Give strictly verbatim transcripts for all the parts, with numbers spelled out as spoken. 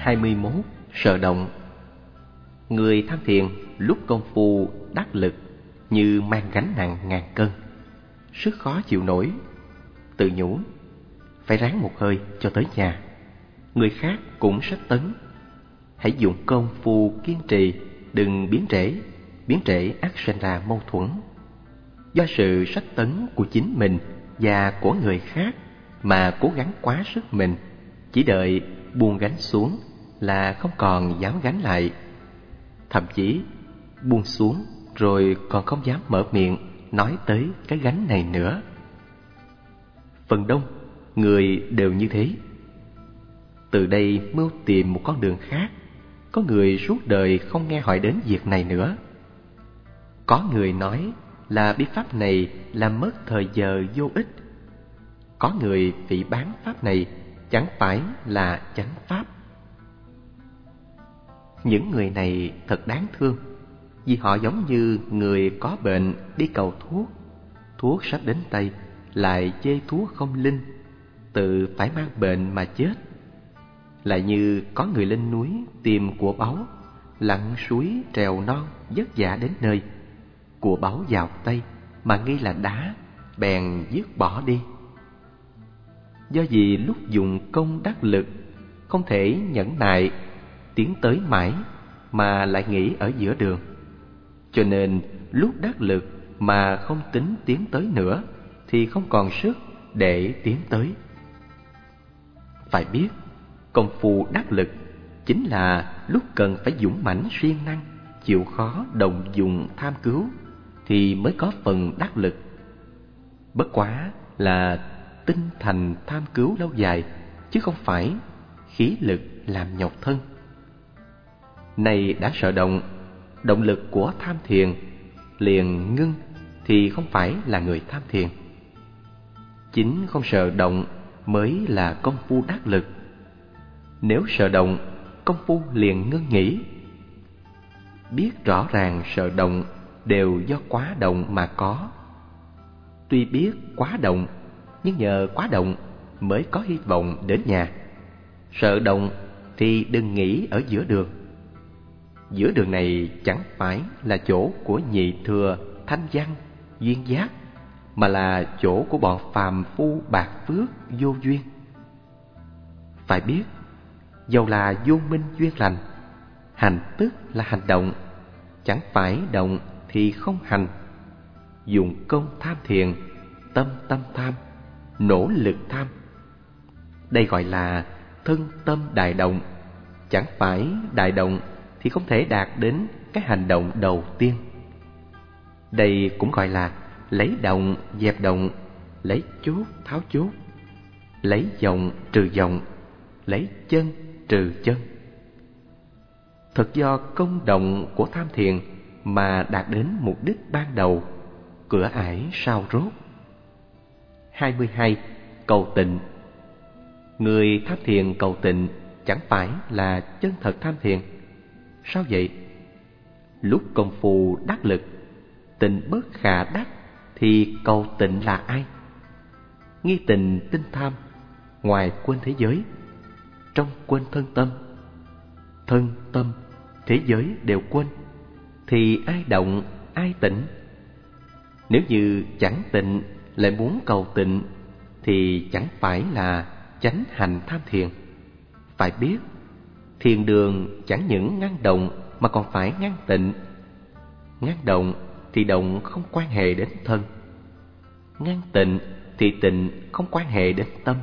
hai mươi mốt. Sợ động. Người tham thiền lúc công phu đắc lực như mang gánh nặng ngàn cân, sức khó chịu nổi, tự nhủ phải ráng một hơi cho tới nhà. Người khác cũng sách tấn, hãy dùng công phu kiên trì, đừng biến trễ. Biến trễ ắt sinh ra mâu thuẫn. Do sự sách tấn của chính mình và của người khác mà cố gắng quá sức mình, chỉ đợi buông gánh xuống là không còn dám gánh lại. Thậm chí buông xuống rồi còn không dám mở miệng nói tới cái gánh này nữa. Phần đông người đều như thế. Từ đây mưu tìm một con đường khác. Có người suốt đời không nghe hỏi đến việc này nữa. Có người nói là bí pháp này làm mất thời giờ vô ích. Có người phỉ báng pháp này chẳng phải là chánh pháp. Những người này thật đáng thương, vì họ giống như người có bệnh đi cầu thuốc. Thuốc sắp đến tay lại chê thuốc không linh, tự phải mang bệnh mà chết. Lại như có người lên núi tìm của báu, lặn suối trèo non vất vả đến nơi, của báu vào tay mà nghi là đá, bèn dứt bỏ đi. Do vì lúc dùng công đắc lực không thể nhẫn nại tiến tới mãi, mà lại nghỉ ở giữa đường, cho nên lúc đắc lực mà không tính tiến tới nữa thì không còn sức để tiến tới. Phải biết công phu đắc lực chính là lúc cần phải dũng mãnh siêng năng, chịu khó động dụng tham cứu thì mới có phần đắc lực. Bất quá là tinh thành tham cứu lâu dài, chứ không phải khí lực làm nhọc thân. Này đã sợ động, động lực của tham thiền liền ngưng thì không phải là người tham thiền. Chính không sợ động mới là công phu đắc lực. Nếu sợ động, công phu liền ngưng nghỉ. Biết rõ ràng sợ động đều do quá động mà có. Tuy biết quá động, nhưng nhờ quá động mới có hy vọng đến nhà. Sợ động thì đừng nghĩ ở giữa đường. Giữa đường này chẳng phải là chỗ của nhị thừa, thanh văn, duyên giác, mà là chỗ của bọn phàm phu bạc phước vô duyên. Phải biết, dầu là vô minh duyên lành, hành tức là hành động, chẳng phải động thì không hành. Dùng công tham thiền, tâm tâm tham, nỗ lực tham. Đây gọi là thân tâm đại động. Chẳng phải đại động thì không thể đạt đến cái hành động đầu tiên. Đây cũng gọi là lấy động dẹp động, lấy chốt tháo chốt, lấy vọng trừ vọng, lấy chân trừ chân. Thật do công động của tham thiền mà đạt đến mục đích ban đầu, cửa ải sao rốt. hai mươi hai. Cầu tịnh. Người tham thiền cầu tịnh chẳng phải là chân thật tham thiền. Sao vậy? Lúc công phu đắc lực, tịnh bất khả đắc, thì cầu tịnh là ai? Nghi tình tinh tham, ngoài quên thế giới, trong quên thân tâm. Thân tâm, thế giới đều quên, thì ai động, ai tịnh? Nếu như chẳng tịnh lại muốn cầu tịnh, thì chẳng phải là chánh hành tham thiền. Phải biết, thiền đường chẳng những ngăn động mà còn phải ngăn tịnh. Ngăn động thì động không quan hệ đến thân, ngăn tịnh thì tịnh không quan hệ đến tâm.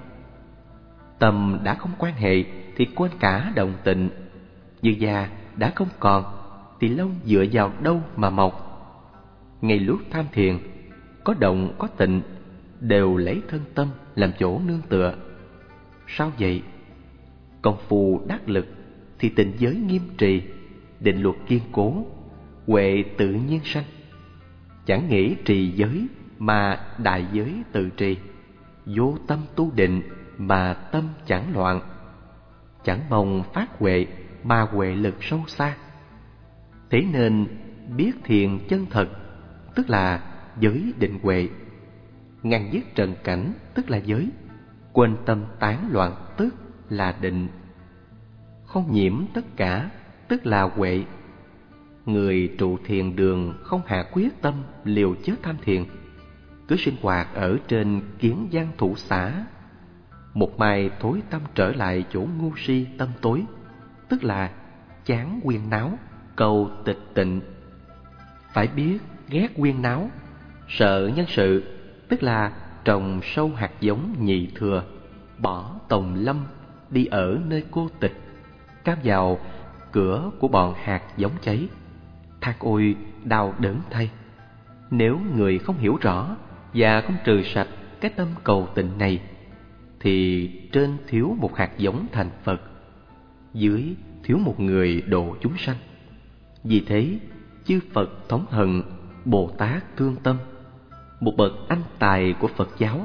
Tâm đã không quan hệ thì quên cả động tịnh. Như da đã không còn thì lông dựa vào đâu mà mọc? Ngay lúc tham thiền, có động có tịnh đều lấy thân tâm làm chỗ nương tựa. Sao vậy? Công phu đắc lực thì tịnh giới nghiêm trì, định luật kiên cố, huệ tự nhiên sanh. Chẳng nghĩ trì giới mà đại giới tự trì, vô tâm tu định mà tâm chẳng loạn. Chẳng mong phát huệ mà huệ lực sâu xa. Thế nên biết thiền chân thật tức là giới định huệ, ngăn dứt trần cảnh tức là giới, quên tâm tán loạn tức là định. không nhiễm tất cả, tức là huệ. Người trụ thiền đường không hạ quyết tâm liều chết tham thiền, cứ sinh hoạt ở trên kiến văn thủ xã, một mai thối tâm trở lại chỗ ngu si tâm tối, tức là chán quyên náo, cầu tịch tịnh. Phải biết ghét quyên náo, sợ nhân sự, tức là trồng sâu hạt giống nhị thừa, bỏ tòng lâm, đi ở nơi cô tịch, cam vào cửa của bọn hạt giống cháy. Than ôi đau đớn thay! Nếu người không hiểu rõ và không trừ sạch cái tâm cầu tịnh này, thì trên thiếu một hạt giống thành Phật, dưới thiếu một người độ chúng sanh. Vì thế, chư Phật thống hận, Bồ Tát thương tâm, một bậc anh tài của Phật giáo,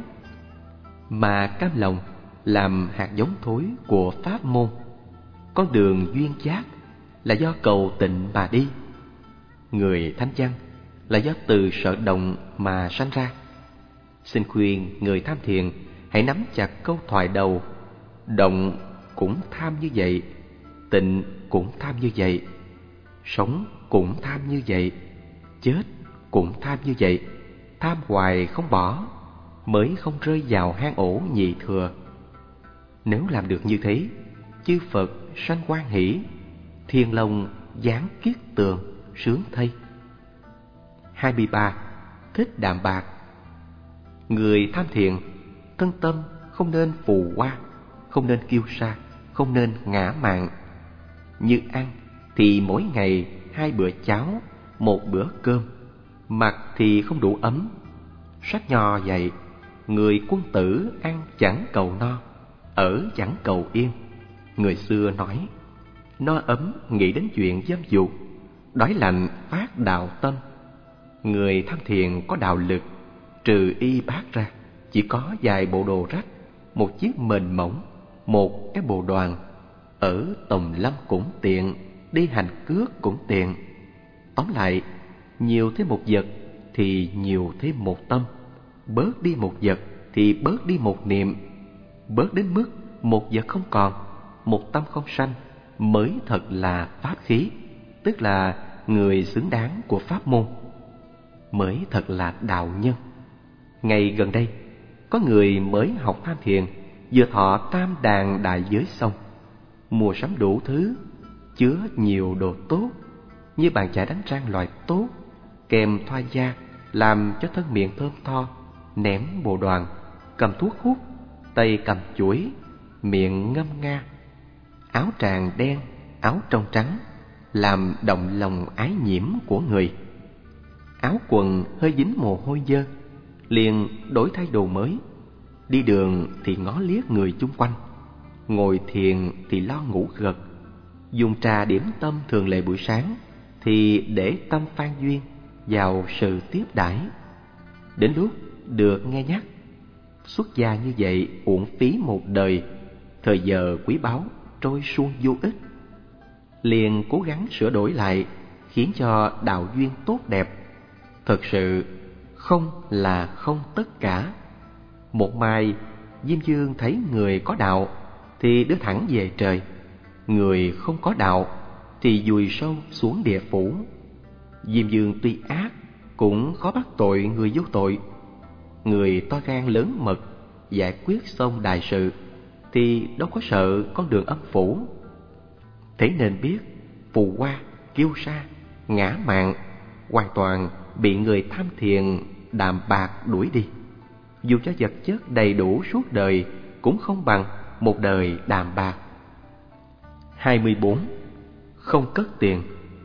mà cam lòng làm hạt giống thối của pháp môn. Con đường duyên giác là do cầu tịnh mà đi. Người thanh văn là do từ sợ động mà sanh ra. Xin khuyên người tham thiền hãy nắm chặt câu thoại đầu: động cũng tham như vậy, tịnh cũng tham như vậy, sống cũng tham như vậy, chết cũng tham như vậy. Tham hoài không bỏ, mới không rơi vào hang ổ nhị thừa. Nếu làm được như thế, chư Phật sanh hoan hỷ, thiên long giáng kiết tường, sướng thay. Hai mươi ba. Thích đạm bạc. Người tham thiền, thân tâm không nên phù hoa, không nên kiêu sa, không nên ngã mạn. Như ăn thì mỗi ngày hai bữa cháo, một bữa cơm, mặc thì không đủ ấm. Sách nho dạy, người quân tử ăn chẳng cầu no, ở chẳng cầu yên. Người xưa nói, no ấm nghĩ đến chuyện dâm dục, đói lạnh phát đạo tâm. Người tham thiền có đạo lực, trừ y bát ra, chỉ có vài bộ đồ rách, một chiếc mền mỏng, một cái bồ đoàn. Ở tòng lâm cũng tiện, đi hành cước cũng tiện. Tóm lại, nhiều thêm một vật thì nhiều thêm một tâm, bớt đi một vật thì bớt đi một niệm. Bớt đến mức một vật không còn, một tâm không sanh, mới thật là pháp khí, tức là người xứng đáng của pháp môn, mới thật là đạo nhân. Ngày gần đây, có người mới học tham thiền, vừa thọ tam đàn đại giới xong, mua sắm đủ thứ, chứa nhiều đồ tốt, như bàn chải đánh răng loại tốt, kèm thoa da, làm cho thân miệng thơm tho, ném bồ đoàn, cầm thuốc hút, tay cầm chuỗi, miệng ngâm nga, áo tràng đen, áo trong trắng, làm động lòng ái nhiễm của người. Áo quần hơi dính mồ hôi dơ, liền đổi thay đồ mới. Đi đường thì ngó liếc người chung quanh, ngồi thiền thì lo ngủ gật. Dùng trà điểm tâm thường lệ buổi sáng thì để tâm phan duyên vào sự tiếp đãi. Đến lúc được nghe nhắc, xuất gia như vậy uổng phí một đời, thời giờ quý báu trôi suông vô ích. Liền cố gắng sửa đổi lại, khiến cho đạo duyên tốt đẹp. Thật sự không là không tất cả. Một mai, Diêm Dương thấy người có đạo thì đưa thẳng về trời, người không có đạo thì vùi sâu xuống địa phủ. Diêm Dương tuy ác, cũng khó bắt tội người vô tội. Người to gan lớn mật, giải quyết xong đại sự thì đâu có sợ con đường âm phủ. Thế nên biết, phù hoa, kiêu sa, ngã mạn hoàn toàn bị người tham thiền đạm bạc đuổi đi. Dù cho vật chất đầy đủ suốt đời, cũng không bằng một đời đạm bạc. Hai mươi bốn. Không cất tiền.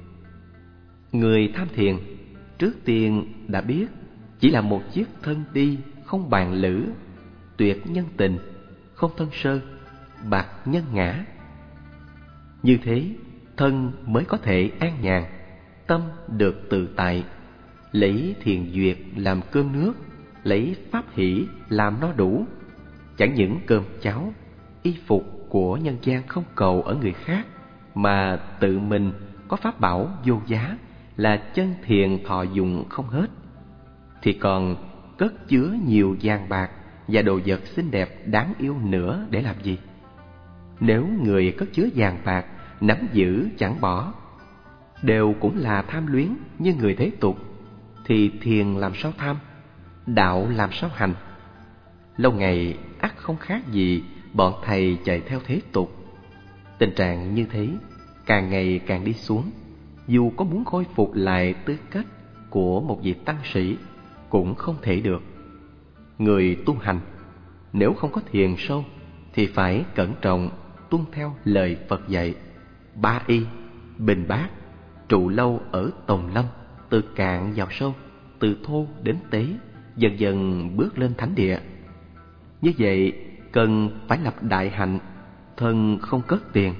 Người tham thiền trước tiên đã biết chỉ là một chiếc thân đi không bàn lữ, tuyệt nhân tình, không thân sơ, bạc nhân ngã. Như thế, thân mới có thể an nhàn, tâm được tự tại. Lấy thiền duyệt làm cơm nước, lấy pháp hỷ làm no đủ. Chẳng những cơm cháo, y phục của nhân gian không cầu ở người khác, mà tự mình có pháp bảo vô giá là chân thiền thọ dụng không hết, thì còn cất chứa nhiều vàng bạc và đồ vật xinh đẹp đáng yêu nữa để làm gì? Nếu người cất chứa vàng bạc nắm giữ chẳng bỏ, đều cũng là tham luyến như người thế tục, thì thiền làm sao tham, đạo làm sao hành? Lâu ngày ắt không khác gì bọn thầy chạy theo thế tục. Tình trạng như thế càng ngày càng đi xuống. Dù có muốn khôi phục lại tư cách của một vị tăng sĩ cũng không thể được. Người tu hành nếu không có thiền sâu thì phải cẩn trọng tuân theo lời Phật dạy. Ba y, bình bát, trụ lâu ở tòng lâm, từ cạn vào sâu, từ thô đến tế, dần dần bước lên thánh địa. Như vậy cần phải lập đại hạnh, thân không cất tiền.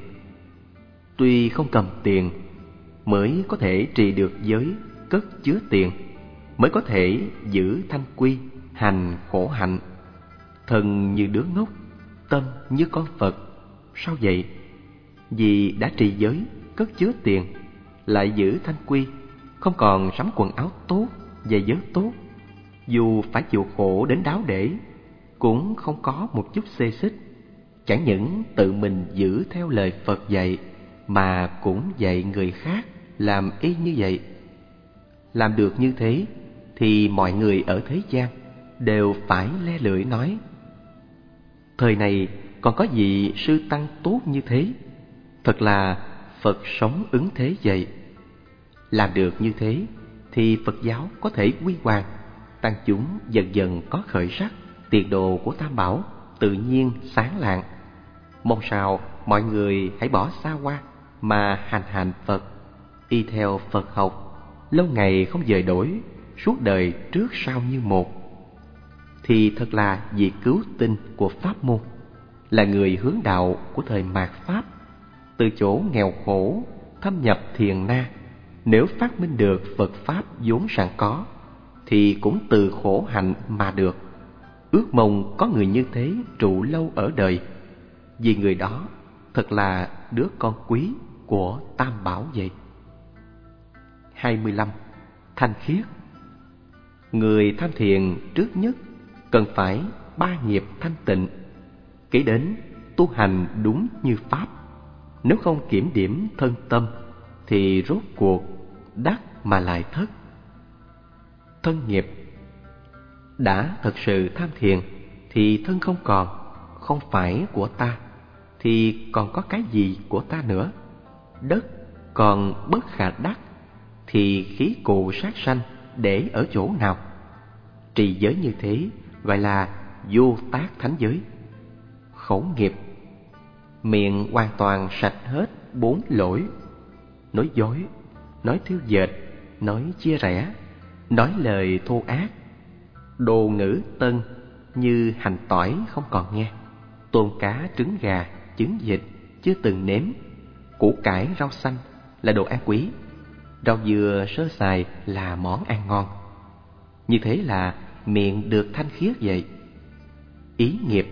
Tuy không cầm tiền mới có thể trì được giới cất chứa tiền, mới có thể giữ thanh quy, hành khổ hạnh. Thân như đứa ngốc, tâm như con Phật. Sao vậy? Vì đã trì giới cất chứa tiền, lại giữ thanh quy, không còn sắm quần áo tốt, giày dớt tốt, dù phải chịu khổ đến đáo để cũng không có một chút xê xích. Chẳng những tự mình giữ theo lời Phật dạy, mà cũng dạy người khác làm y như vậy. Làm được như thế thì mọi người ở thế gian đều phải le lưỡi nói: thời này còn có vị sư tăng tốt như thế, thật là Phật sống ứng thế vậy. Làm được như thế thì Phật giáo có thể huy hoàng, tăng chúng dần dần có khởi sắc, tiền đồ của Tam Bảo tự nhiên sáng lạng. Mong sao mọi người hãy bỏ xa qua mà hành hành Phật, y theo Phật học, lâu ngày không dời đổi, suốt đời trước sau như một, thì thật là vị cứu tinh của pháp môn, là người hướng đạo của thời mạt Pháp. Từ chỗ nghèo khổ thâm nhập thiền na, nếu phát minh được Phật Pháp vốn sẵn có, thì cũng từ khổ hạnh mà được. Ước mong có người như thế trụ lâu ở đời, vì người đó thật là đứa con quý của Tam Bảo vậy. hai mươi lăm. Thanh khiết. Người tham thiền trước nhất cần phải ba nghiệp thanh tịnh, kể đến tu hành đúng như Pháp. Nếu không kiểm điểm thân tâm thì rốt cuộc đắc mà lại thất. Thân nghiệp. Đã thật sự tham thiền thì thân không còn, không phải của ta, thì còn có cái gì của ta nữa? Đất còn bất khả đắc, thì khí cụ sát sanh để ở chỗ nào? Trì giới như thế gọi là vô tác thánh giới. Khẩu nghiệp. Miệng hoàn toàn sạch hết bốn lỗi: nói dối, nói thiếu dệt, nói chia rẽ, nói lời thô ác. Đồ ngữ tân như hành tỏi không còn nghe, tôm cá trứng gà trứng vịt chưa từng nếm, củ cải rau xanh là đồ ăn quý, rau dừa sơ sài là món ăn ngon. Như thế là miệng được thanh khiết vậy. Ý nghiệp.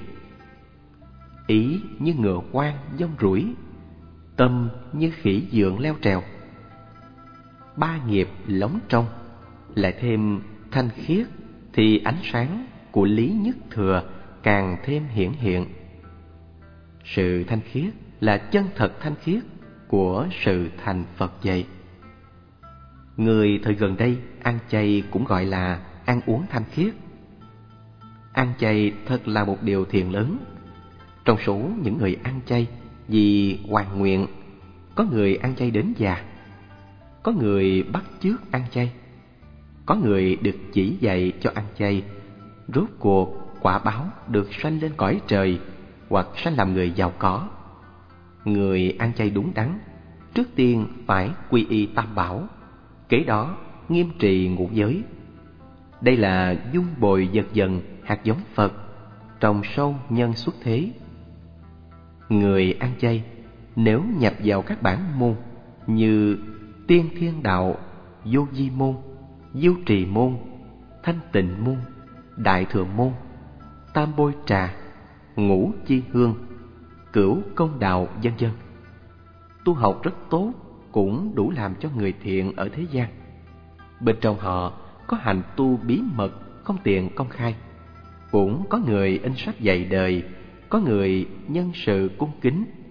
Ý như ngựa quan dông rủi, tâm như khỉ dượng leo trèo. Ba nghiệp lóng trong, lại thêm thanh khiết, thì ánh sáng của lý nhất thừa càng thêm hiển hiện. Sự thanh khiết là chân thật thanh khiết của sự thành Phật dạy. Người thời gần đây ăn chay cũng gọi là ăn uống thanh khiết. Ăn chay thật là một điều thiện lớn. Trong số những người ăn chay vì hoàn nguyện, có người ăn chay đến già, có người bắt chước ăn chay, có người được chỉ dạy cho ăn chay. Rốt cuộc quả báo được sanh lên cõi trời, hoặc sanh làm người giàu có. Người ăn chay đúng đắn trước tiên phải quy y Tam Bảo, kế đó nghiêm trì ngũ giới. Đây là dung bồi dần dần hạt giống Phật, trồng sâu nhân xuất thế. Người ăn chay nếu nhập vào các bản môn như Tiên Thiên Đạo, Vô Vi môn, Diêu Trì môn, Thanh Tịnh môn, Đại Thừa môn, Tam Bôi Trà, Ngũ Chi Hương, Cửu Công Đạo vân vân, tu học rất tốt, cũng đủ làm cho người thiện ở thế gian. Bên trong họ có hành tu bí mật không tiện công khai, cũng có người in sách dạy đời, có người nhân sự cung kính,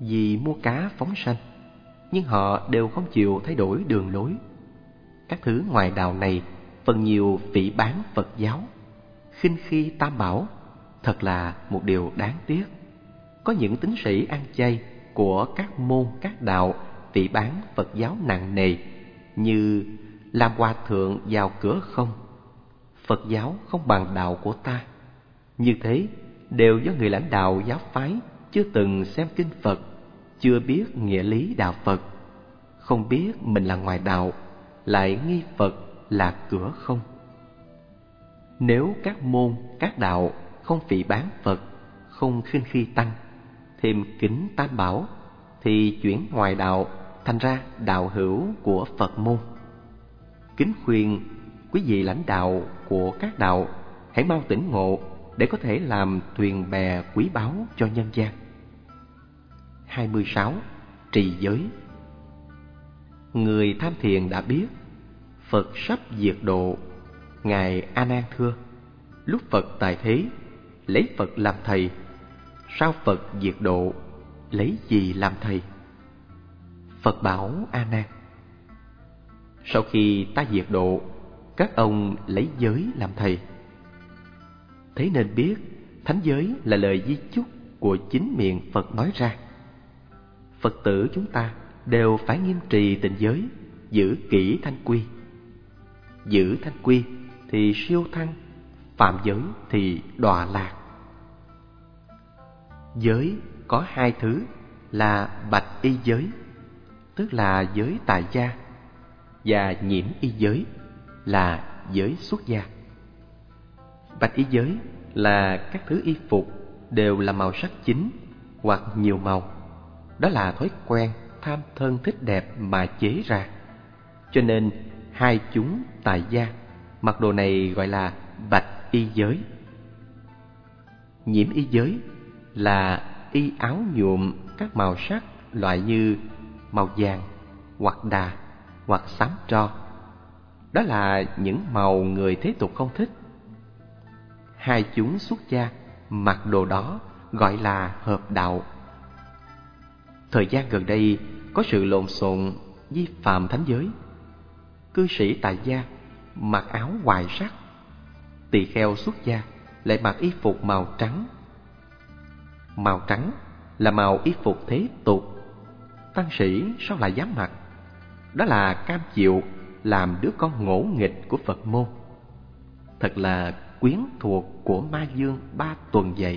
vì mua cá phóng sanh, nhưng họ đều không chịu thay đổi đường lối. Các thứ ngoài đạo này phần nhiều phỉ báng Phật giáo, khinh khi Tam Bảo, thật là một điều đáng tiếc. Có những tín sĩ ăn chay của các môn các đạo phỉ báng Phật giáo nặng nề, như làm hòa thượng vào cửa không, Phật giáo không bằng đạo của ta. Như thế đều do người lãnh đạo giáo phái chưa từng xem kinh Phật, chưa biết nghĩa lý đạo Phật, không biết mình là ngoài đạo, lại nghi Phật là cửa không. Nếu các môn các đạo không phỉ báng Phật, không khinh khi tăng, thêm kính Tam Bảo, thì chuyển ngoài đạo thành ra đạo hữu của Phật môn. Kính khuyên quý vị lãnh đạo của các đạo hãy mau tỉnh ngộ để có thể làm thuyền bè quý báu cho nhân gian. hai mươi sáu. Trì giới. Người tham thiền đã biết Phật sắp diệt độ. Ngài A Nan thưa: lúc Phật tại thế, lấy Phật làm thầy, sau Phật diệt độ, lấy gì làm thầy? Phật bảo A Nan: sau khi ta diệt độ, các ông lấy giới làm thầy. Thế nên biết thánh giới là lời di chúc của chính miệng Phật nói ra. Phật tử chúng ta đều phải nghiêm trì tịnh giới, giữ kỹ thanh quy. Giữ thanh quy thì siêu thăng, phạm giới thì đọa lạc. Giới có hai thứ là bạch y giới, tức là giới tại gia, và nhiễm y giới là giới xuất gia. Bạch y giới là các thứ y phục đều là màu sắc chính hoặc nhiều màu. Đó là thói quen tham thân thích đẹp mà chế ra. Cho nên hai chúng tại gia mặc đồ này gọi là bạch y giới. Nhiễm y giới là y áo nhuộm các màu sắc loại như màu vàng hoặc đà hoặc xám tro. Đó là những màu người thế tục không thích. Hai chúng xuất gia mặc đồ đó gọi là hợp đạo. Thời gian gần đây có sự lộn xộn vi phạm thánh giới. Cư sĩ tại gia mặc áo hoài sắc, tỳ kheo xuất gia lại mặc y phục màu trắng. Màu trắng là màu y phục thế tục, tăng sĩ sao lại dám mặc? Đó là cam chịu làm đứa con ngỗ nghịch của Phật môn. Thật là quyến thuộc của ma dương ba tuần vậy.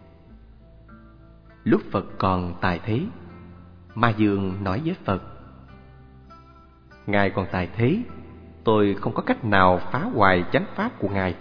Lúc Phật còn tại thế, ma dương nói với Phật: Ngài còn tại thế, tôi không có cách nào phá hoại chánh pháp của Ngài.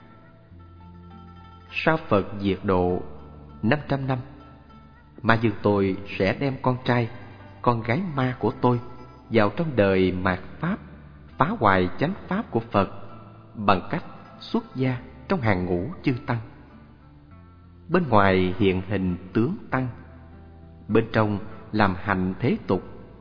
Sau Phật diệt độ năm trăm năm, ma dương tôi sẽ đem con trai, con gái ma của tôi vào trong đời mạt pháp, phá hoại chánh pháp của Phật bằng cách xuất gia trong hàng ngũ chư tăng. Bên ngoài hiện hình tướng tăng, bên trong làm hành thế tục.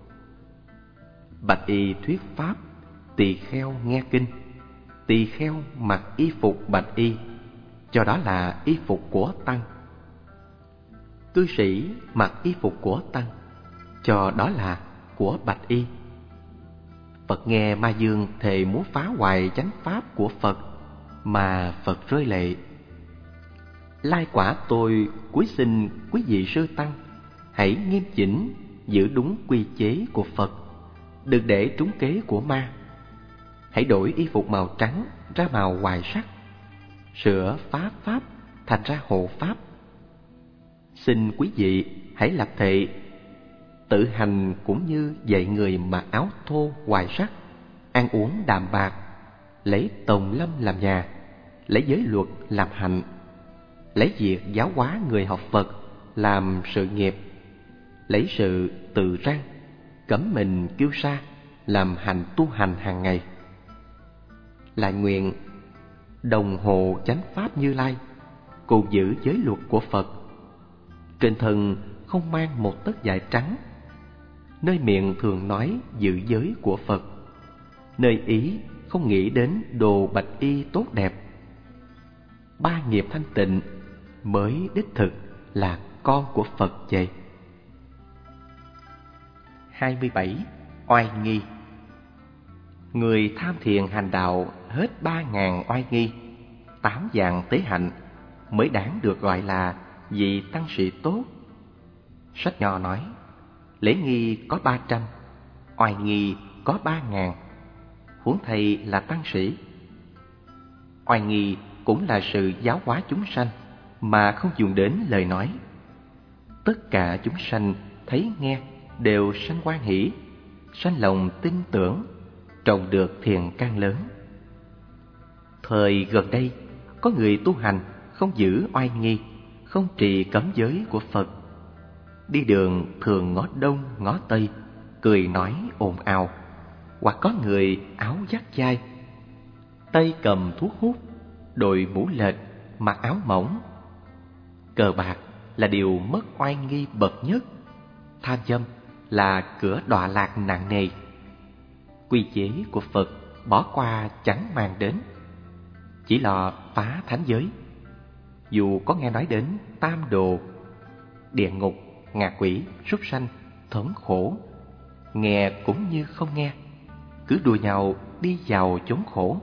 Bạch y thuyết pháp, tỳ kheo nghe kinh. Tỳ kheo mặc y phục bạch y, cho đó là y phục của tăng. Cư sĩ mặc y phục của tăng, cho đó là của bạch y. Phật nghe ma dương thề muốn phá hoại chánh pháp của Phật, mà Phật rơi lệ: Lai quả tôi cúi xin quý vị sư tăng hãy nghiêm chỉnh giữ đúng quy chế của Phật, đừng để trúng kế của ma. Hãy đổi y phục màu trắng ra màu hoài sắc, sửa phá pháp thành ra hộ pháp. Xin quý vị hãy lập thệ tự hành cũng như dạy người mặc áo thô hoài sắc, ăn uống đạm bạc, lấy tòng lâm làm nhà, lấy giới luật làm hạnh, lấy việc giáo hóa người học Phật làm sự nghiệp, lấy sự từ răng, cấm mình kiêu sa làm hành tu hành hàng ngày. Lại nguyện đồng hộ chánh pháp Như Lai, cùng giữ giới luật của Phật. Trên thân không mang một tấc vải trắng, nơi miệng thường nói giữ giới của Phật, nơi ý không nghĩ đến đồ bạch y tốt đẹp. Ba nghiệp thanh tịnh mới đích thực là con của Phật vậy. hai mươi bảy. Oai nghi. Người tham thiền hành đạo hết ba ngàn oai nghi, tám vạn tế hạnh mới đáng được gọi là vị tăng sĩ tốt. Sách Nho nói, lễ nghi có ba trăm, oai nghi có ba ngàn, huống thầy là tăng sĩ. Oai nghi cũng là sự giáo hóa chúng sanh mà không dùng đến lời nói. Tất cả chúng sanh thấy nghe đều sanh hoan hỷ, sanh lòng tin tưởng, trồng được thiền căn lớn. Thời gần đây, có người tu hành không giữ oai nghi, không trì cấm giới của Phật. Đi đường thường ngó đông ngó tây, cười nói ồn ào, hoặc có người áo dắt dai, tay cầm thuốc hút, đội mũ lệch, mặc áo mỏng. Cờ bạc là điều mất oai nghi bậc nhất. Tham dâm là cửa đọa lạc nặng nề. Quy chế của Phật bỏ qua chẳng màng đến, chỉ lo phá thánh giới. Dù có nghe nói đến tam đồ, địa ngục, ngạ quỷ, súc sanh, thống khổ, nghe cũng như không nghe, cứ đùa nhau đi vào chốn khổ.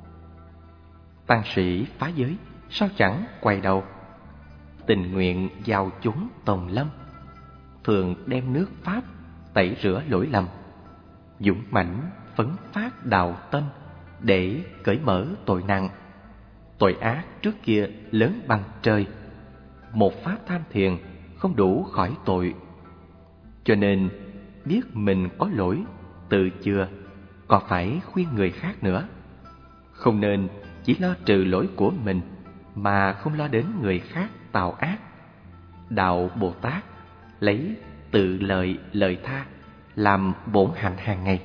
Tăng sĩ phá giới sao chẳng quay đầu, tình nguyện vào chốn tòng lâm, thường đem nước pháp tẩy rửa lỗi lầm, dũng mãnh phấn phát đạo tâm để cởi mở tội nặng. Tội ác trước kia lớn bằng trời, một pháp tham thiền không đủ khỏi tội. Cho nên biết mình có lỗi tự chừa, còn phải khuyên người khác nữa. Không nên chỉ lo trừ lỗi của mình mà không lo đến người khác tạo ác. Đạo Bồ Tát lấy tự lợi lợi tha làm bổn hạnh hàng ngày.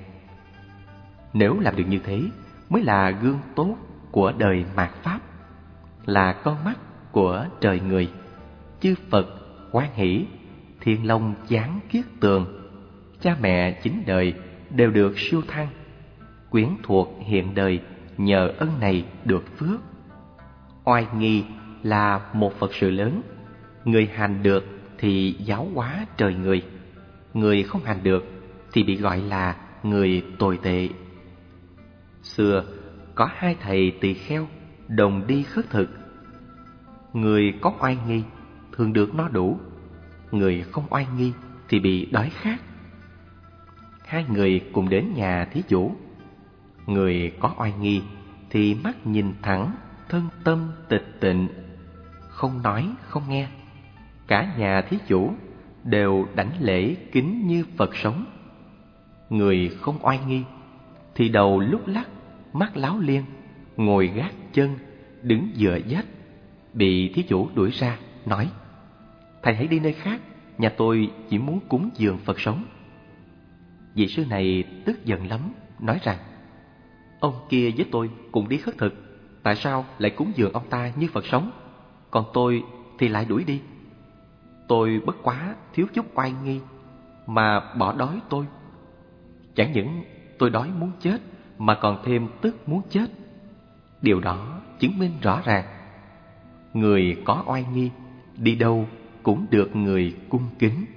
Nếu làm được như thế mới là gương tốt của đời mạt Pháp, là con mắt của trời người. Chư Phật hoan hỷ, Thiên Long giáng kiết tường, cha mẹ chín đời đều được siêu thăng, quyến thuộc hiện đời nhờ ân này được phước. Oai nghi là một Phật sự lớn, người hành được thì giáo hóa trời người, người không hành được thì bị gọi là người tồi tệ. Xưa có hai thầy tỳ kheo đồng đi khất thực. Người có oai nghi thường được no đủ, người không oai nghi thì bị đói khát. Hai người cùng đến nhà thí chủ. Người có oai nghi thì mắt nhìn thẳng, thân tâm tịch tịnh, không nói không nghe. Cả nhà thí chủ đều đảnh lễ kính như Phật sống. Người không oai nghi thì đầu lúc lắc, mắt láo liên, ngồi gác chân, đứng dựa vách, bị thí chủ đuổi ra, nói: "Thầy hãy đi nơi khác, nhà tôi chỉ muốn cúng dường Phật sống." Vị sư này tức giận lắm, nói rằng: "Ông kia với tôi cùng đi khất thực, tại sao lại cúng dường ông ta như Phật sống, còn tôi thì lại đuổi đi? Tôi bất quá thiếu chút oai nghi mà bỏ đói tôi. Chẳng những tôi đói muốn chết mà còn thêm tức muốn chết. Điều đó chứng minh rõ ràng, người có oai nghi đi đâu cũng được người cung kính."